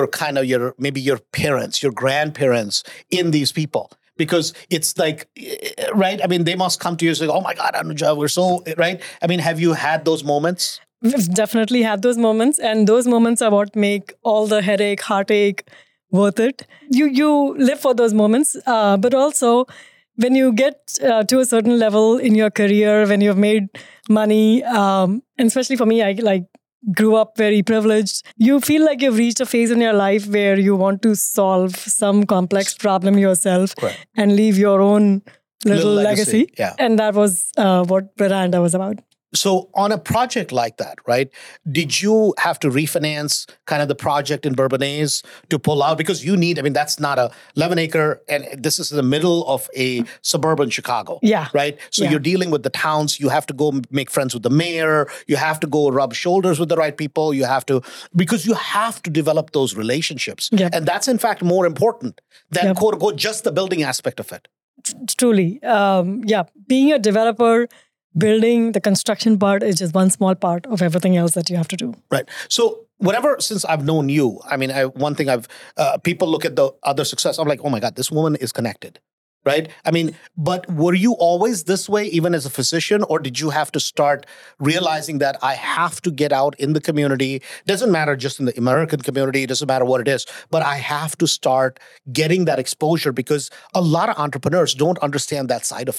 maybe your parents, your grandparents in these people? Because it's like, right? I mean, they must come to you and say, oh my God, Anuja, we're so, right? I mean, have you had those moments? We've definitely had those moments, and those moments are what make all the headache, heartache worth it. You live for those moments, but also when you get to a certain level in your career, when you've made money, and especially for me, I grew up very privileged. You feel like you've reached a phase in your life where you want to solve some complex problem yourself and leave your own little legacy. Yeah. And that was what Veranda was about. So on a project like that, right, did you have to refinance kind of the project in Bourbonnais to pull out? Because that's not a 11 acre, and this is in the middle of a suburban Chicago. Yeah. Right? So you're dealing with the towns. You have to go make friends with the mayor. You have to go rub shoulders with the right people. Because you have to develop those relationships. Yep. And that's in fact more important than quote unquote just the building aspect of it. Truly. Being a developer, building the construction part is just one small part of everything else that you have to do. Right. So since I've known you, I mean, people look at the other success. I'm like, oh my God, this woman is connected. Right. I mean, but were you always this way, even as a physician, or did you have to start realizing that I have to get out in the community? Doesn't matter just in the American community. It doesn't matter what it is, but I have to start getting that exposure because a lot of entrepreneurs don't understand that side of it.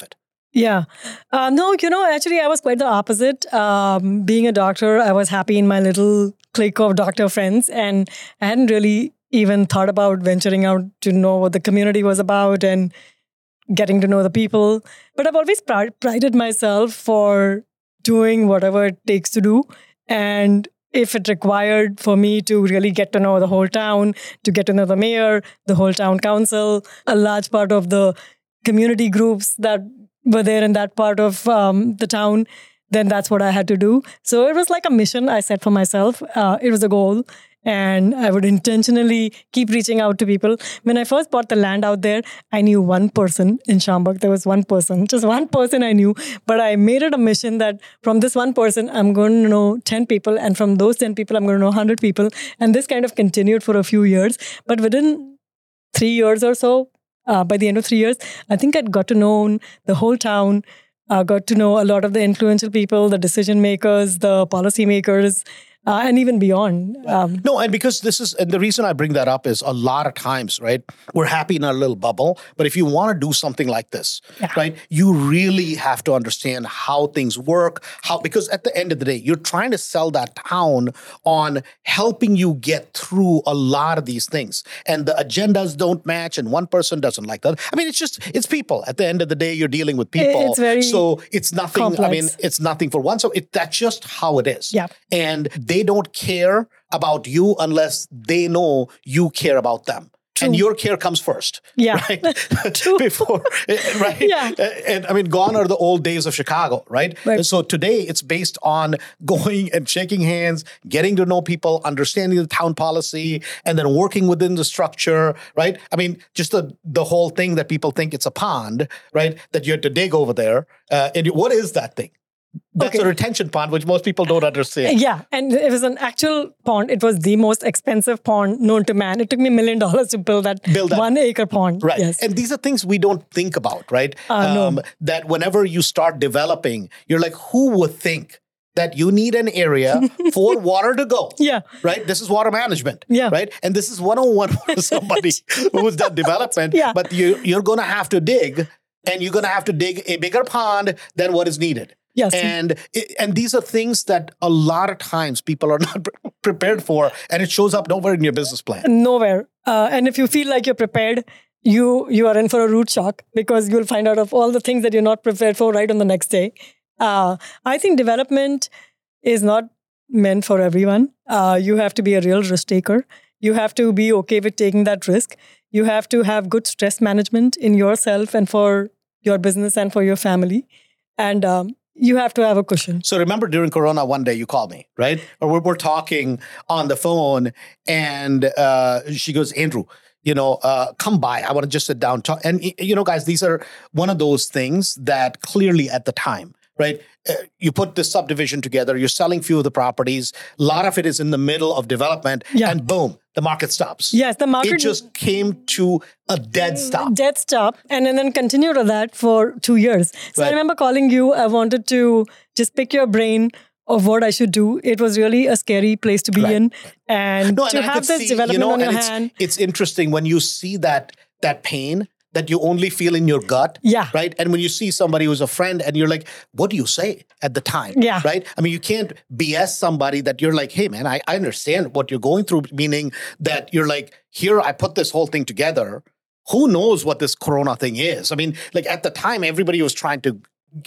Yeah. No, actually, I was quite the opposite. Being a doctor, I was happy in my little clique of doctor friends, and I hadn't really even thought about venturing out to know what the community was about and getting to know the people. But I've always prided myself for doing whatever it takes to do. And if it required for me to really get to know the whole town, to get to know the mayor, the whole town council, a large part of the community groups that were there in that part of the town, then that's what I had to do. So it was like a mission I set for myself. It was a goal. And I would intentionally keep reaching out to people. When I first bought the land out there, I knew one person in Schaumburg. There was one person, just one person I knew. But I made it a mission that from this one person, I'm going to know 10 people. And from those 10 people, I'm going to know 100 people. And this kind of continued for a few years. But within 3 years or so, by the end of 3 years, I think I'd got to know the whole town, got to know a lot of the influential people, the decision makers, the policy makers, and even beyond. No, and because and the reason I bring that up is a lot of times, right, we're happy in our little bubble, but if you want to do something like this, right, you really have to understand how things work, because at the end of the day, you're trying to sell that town on helping you get through a lot of these things. And the agendas don't match, and one person doesn't like that. I mean, it's people. At the end of the day, you're dealing with people. It's very so it's nothing, complex. I mean, it's nothing for one. So that's just how it is. Yeah. And they don't care about you unless they know you care about them. True. And your care comes first. Yeah. Right? True. Before, right? Yeah. And I mean, gone are the old days of Chicago, right? And so today it's based on going and shaking hands, getting to know people, understanding the town policy, and then working within the structure, right? I mean, just the whole thing that people think it's a pond, right? That you have to dig over there. And what is that thing? That's a retention pond, which most people don't understand. Yeah, and it was an actual pond. It was the most expensive pond known to man. It took me $1 million to build that 1 acre pond. Right. Yes. And these are things we don't think about, right? No. That whenever you start developing, you're like, who would think that you need an area for water to go? Yeah. Right? This is water management. Yeah. Right? And this is 101 for somebody who's done development. Yeah. But you're going to have to dig, and you're going to have to dig a bigger pond than what is needed. Yes. And these are things that a lot of times people are not prepared for, and it shows up nowhere in your business plan. Nowhere. And if you feel like you're prepared, you are in for a root shock, because you'll find out of all the things that you're not prepared for right on the next day. I think development is not meant for everyone. You have to be a real risk taker. You have to be okay with taking that risk. You have to have good stress management in yourself and for your business and for your family. And you have to have a cushion. So remember during Corona, one day you called me, right? Or we're talking on the phone, and she goes, Andrew, come by. I want to just sit down, talk. And, guys, these are one of those things that clearly at the time, right? You put this subdivision together, you're selling few of the properties, a lot of it is in the middle of development, and boom, the market stops. Yes, the market... It just came to a dead stop. Dead stop. And then continued on that for 2 years. So I remember calling you. I wanted to just pick your brain of what I should do. It was really a scary place to be in. And to have this development on your hand. It's interesting when you see that pain that you only feel in your gut, right? And when you see somebody who's a friend and you're like, what do you say at the time, right? I mean, you can't BS somebody that you're like, hey, man, I understand what you're going through, meaning that you're like, here, I put this whole thing together. Who knows what this Corona thing is? I mean, like at the time, everybody was trying to,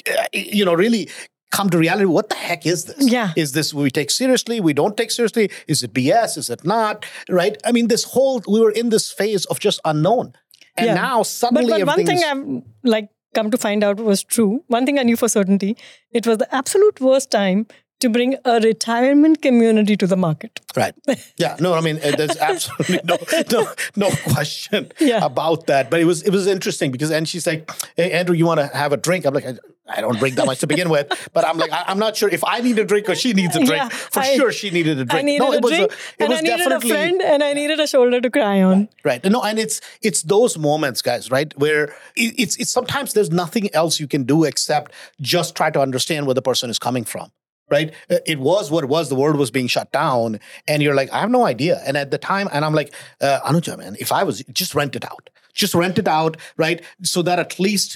really come to reality. What the heck is this? Yeah. Is this we take seriously? We don't take seriously? Is it BS? Is it not? Right? I mean, we were in this phase of just unknown. And now suddenly but one thing I've come to find out was true. One thing I knew for certainty, it was the absolute worst time to bring a retirement community to the market. Right. Yeah. No, I mean, there's absolutely no question about that. But it was interesting because, and she's like, hey, Andrew, you want to have a drink? I'm like, I don't drink that much to begin with. But I'm like, I'm not sure if I need a drink or she needs a drink. Sure, she needed a drink. I needed a drink, I needed a friend, and I needed a shoulder to cry on. Right. No, and it's those moments, guys, right, where it's sometimes there's nothing else you can do except just try to understand where the person is coming from. Right? It was what it was. The world was being shut down. And you're like, I have no idea. And at the time, and I'm like, Anuja, man, if I was, just rent it out. just rent it out, right? So that at least,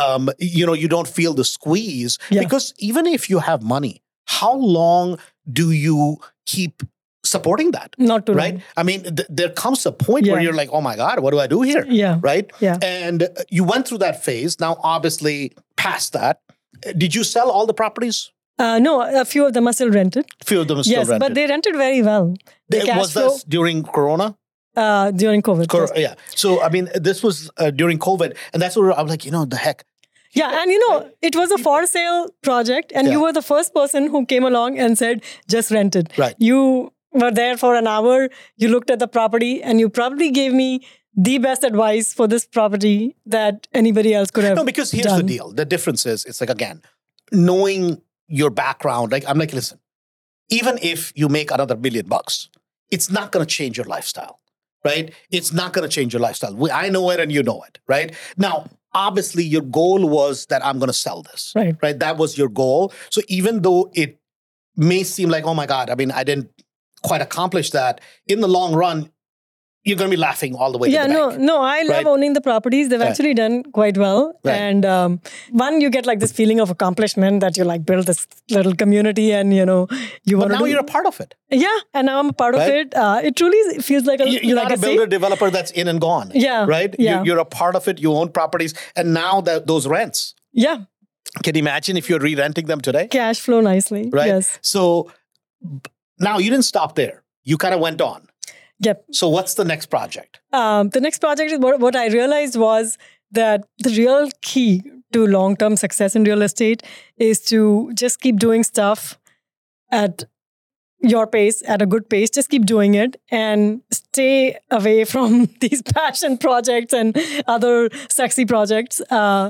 you don't feel the squeeze. Yeah. Because even if you have money, how long do you keep supporting that? Not too right? long. I mean, there comes a point where Yeah. you're like, oh my God, what do I do here? Yeah. Right? Yeah. And you went through that phase. Now, obviously, past that, did you sell all the properties? No, a few of them are still rented. A few of them are still Yes, rented. but they rented very well. The cash Was flow this during Corona? during COVID. yes. Yeah. So, I mean, this was during COVID. And that's where I'm like, the heck. Yeah, and it was a for sale project, and Yeah. you were the first person who came along and said, just rent it. Right. You were there for an hour, you looked at the property, and you probably gave me the best advice for this property that anybody else could have No, because here's done. the deal. The difference is, it's like, again, knowing your background, like, I'm like, listen, even if you make another $1 million, it's not going to change your lifestyle, right? It's not going to change your lifestyle. I know it and you know it, right? Now, obviously, your goal was that I'm going to sell this, Right. That was your goal. So even though it may seem like, oh my God, I mean, I didn't quite accomplish that, in the long run, you're going to be laughing all the way to the bank. No, I love Right. owning the properties. They've actually done quite well. Right. And one, you get like this feeling of accomplishment that you like build this little community and, you But want to now you're a part of it. Yeah, and now I'm a part of Right. it. It truly feels like a You're not a legacy. builder developer that's in and gone. Yeah, Right? yeah. You're a part of it. You own properties. And now those rents, Yeah, can you imagine if you're re-renting them today? cash flow nicely. Right? Yes. So now you didn't stop there. You kind of went on. Yep. So what's the next project? The next project is what I realized was that the real key to long-term success in real estate is to just keep doing stuff at your pace, at a good pace. Just keep doing it and stay away from these passion projects and other sexy projects.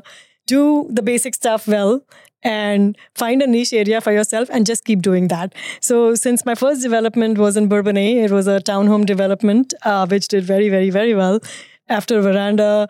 Do the basic stuff well and find a niche area for yourself and just keep doing that. So since my first development was in Bourbonnais, it was a townhome development, which did very, very, very well. After Veranda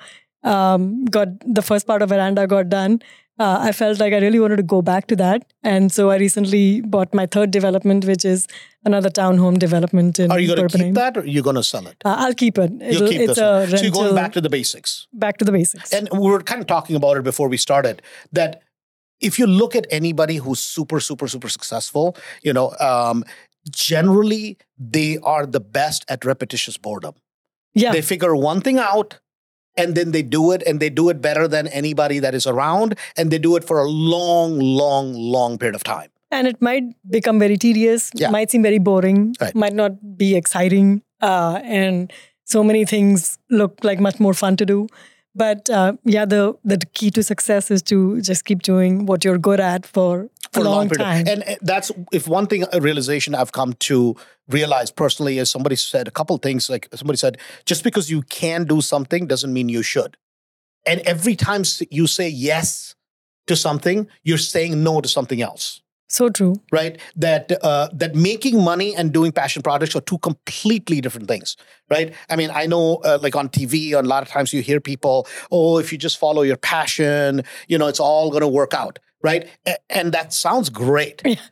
the first part of Veranda got done, I felt like I really wanted to go back to that. And so I recently bought my third development, which is another townhome development in Are you going to Bourbonnais. keep that or are you going to sell it? I'll keep it. You'll keep it's this a one. rental. So you're going back to the basics. Back to the basics. And we were kind of talking about it before we started, that if you look at anybody who's super, super, super successful, generally they are the best at repetitious boredom. Yeah. They figure one thing out and then they do it, and they do it better than anybody that is around, and they do it for a long, long, long period of time. And it might become very tedious, Yeah. might seem very boring, Right. might not be exciting. And so many things look like much more fun to do. But the key to success is to just keep doing what you're good at for a long time. And that's, if one thing, a realization I've come to realize personally is, somebody said a couple things, like somebody said, just because you can do something doesn't mean you should. And every time you say yes to something, you're saying no to something else. So true. Right? That making money and doing passion projects are two completely different things. Right? I mean, I know like on TV, a lot of times you hear people, oh, if you just follow your passion, it's all going to work out. Right? And that sounds great. Right?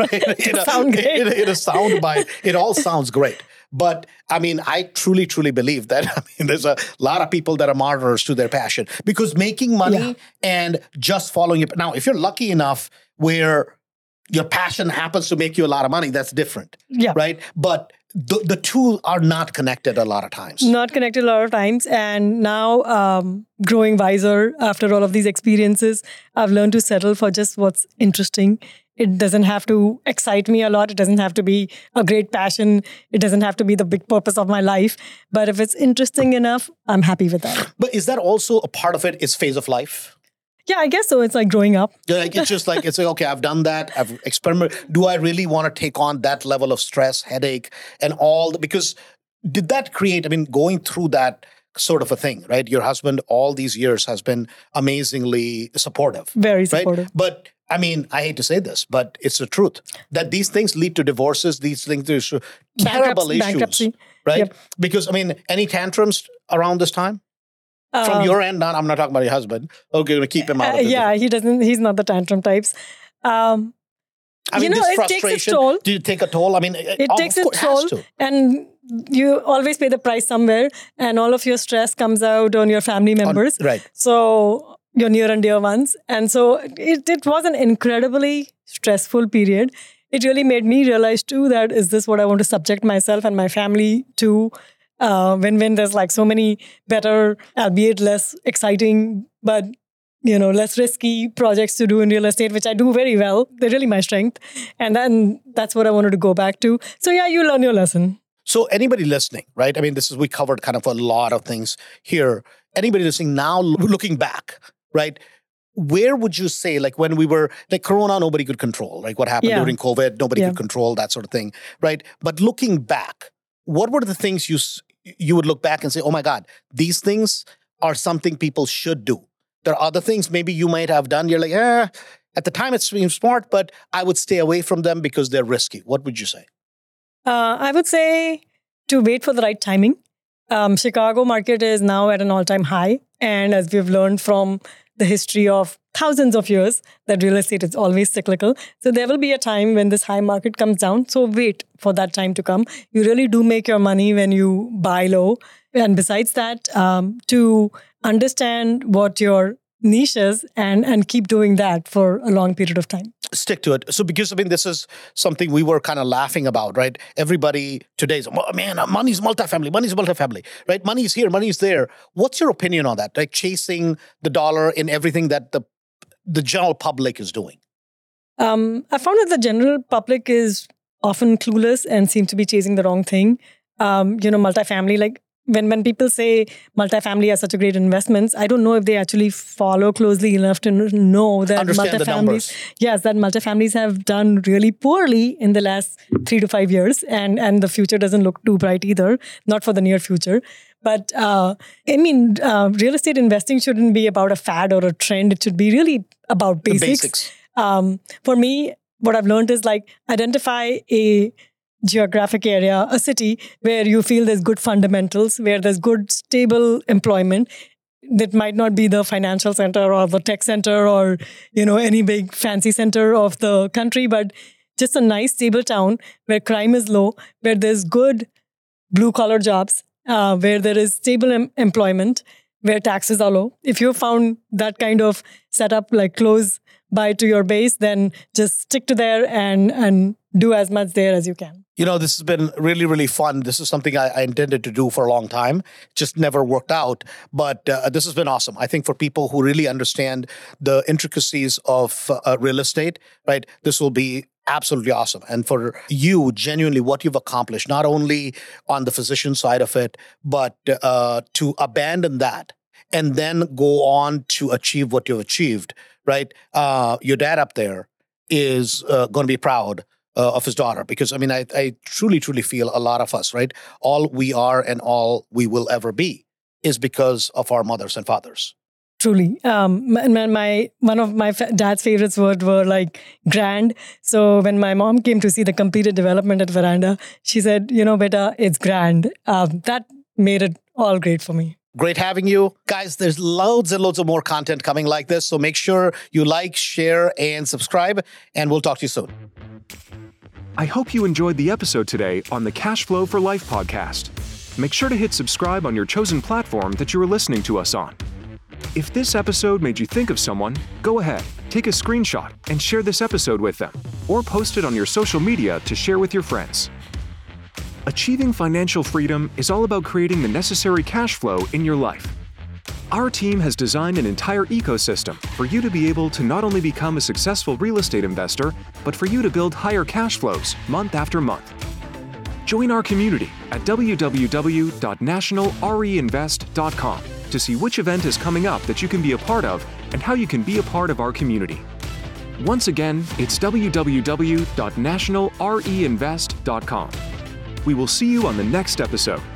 Sound great. In a sound bite, it all sounds great. But I mean, I truly, truly believe that there's a lot of people that are martyrs to their passion, because making money and just following it. Now, if you're lucky enough where your passion happens to make you a lot of money, that's different. Yeah. Right? But the two are not connected a lot of times. Not connected a lot of times. And now, growing wiser after all of these experiences, I've learned to settle for just what's interesting. It doesn't have to excite me a lot. It doesn't have to be a great passion. It doesn't have to be the big purpose of my life. But if it's interesting enough, I'm happy with that. But is that also a part of it, is phase of life? Yeah, I guess so. It's like growing up. Like, it's like, okay, I've done that. I've experimented. Do I really want to take on that level of stress, headache, and all? Because did that create, going through that sort of a thing, right? Your husband all these years has been amazingly supportive. Very supportive. Right? But I hate to say this, but it's the truth, that these things lead to divorces. These things lead to terrible issues. Bankruptcy. Right? Yep. Because, any tantrums around this time? From your end, I'm not talking about your husband. Okay, going to keep him out of it. Yeah, he doesn't. He's not the tantrum types. I mean, this frustration, takes its toll. Do you take a toll? I mean, it takes its toll. And you always pay the price somewhere. And all of your stress comes out on your family members. Right. So your near and dear ones. And so it was an incredibly stressful period. It really made me realize too that is this what I want to subject myself and my family to when there's like so many better, albeit less exciting, but less risky projects to do in real estate, which I do very well. They're really my strength. And then that's what I wanted to go back to. So yeah, you learn your lesson. So anybody listening, right? I mean, we covered kind of a lot of things here. Anybody listening now, looking back, right? Where would you say, like when we were, like Corona, nobody could control, like what happened during COVID, nobody could control, that sort of thing, right? But looking back, what were the things you would look back and say, oh my God, these things are something people should do? There are other things maybe you might have done. You're like, at the time it seemed smart, but I would stay away from them because they're risky. What would you say? I would say to wait for the right timing. Chicago market is now at an all-time high. And as we've learned from the history of thousands of years, that real estate is always cyclical. So there will be a time when this high market comes down. So wait for that time to come. You really do make your money when you buy low. And besides that, to understand what your niche is and keep doing that for a long period of time. Stick to it. So because, I mean, this is something we were kind of laughing about, right? Everybody today is, man, money's multifamily, right? Money's here, money's there. What's your opinion on that? Like chasing the dollar in everything that the general public is doing? I found that the general public is often clueless and seems to be chasing the wrong thing. Multifamily, like when people say multifamily are such a great investments, I don't know if they actually follow closely enough to know that multifamilies have done really poorly in the last 3 to 5 years, and the future doesn't look too bright either, not for the near future. But real estate investing shouldn't be about a fad or a trend. It should be really about basics. For me, what I've learned is like identify a geographic area, a city where you feel there's good fundamentals, where there's good, stable employment. That might not be the financial center or the tech center or, any big fancy center of the country, but just a nice, stable town where crime is low, where there's good blue-collar jobs, where there is stable employment, where taxes are low. If you found that kind of setup, like close by to your base, then just stick to there and do as much there as you can. This has been really, really fun. This is something I intended to do for a long time. Just never worked out. But this has been awesome. I think for people who really understand the intricacies of real estate, right, this will be absolutely awesome. And for you, genuinely, what you've accomplished, not only on the physician side of it, but to abandon that and then go on to achieve what you've achieved, right? Your dad up there is going to be proud of his daughter, because I truly, truly feel a lot of us, right? All we are and all we will ever be is because of our mothers and fathers. Truly. One of my dad's favorites words were like grand. So when my mom came to see the completed development at Veranda, she said, beta, it's grand. That made it all great for me. Great having you. Guys, there's loads and loads of more content coming like this. So make sure you like, share, and subscribe. And we'll talk to you soon. I hope you enjoyed the episode today on the Cash Flow for Life podcast. Make sure to hit subscribe on your chosen platform that you are listening to us on. If this episode made you think of someone, go ahead, take a screenshot and share this episode with them, or post it on your social media to share with your friends. Achieving financial freedom is all about creating the necessary cash flow in your life. Our team has designed an entire ecosystem for you to be able to not only become a successful real estate investor, but for you to build higher cash flows month after month. Join our community at www.nationalreinvest.com to see which event is coming up that you can be a part of and how you can be a part of our community. Once again, it's www.nationalreinvest.com. We will see you on the next episode.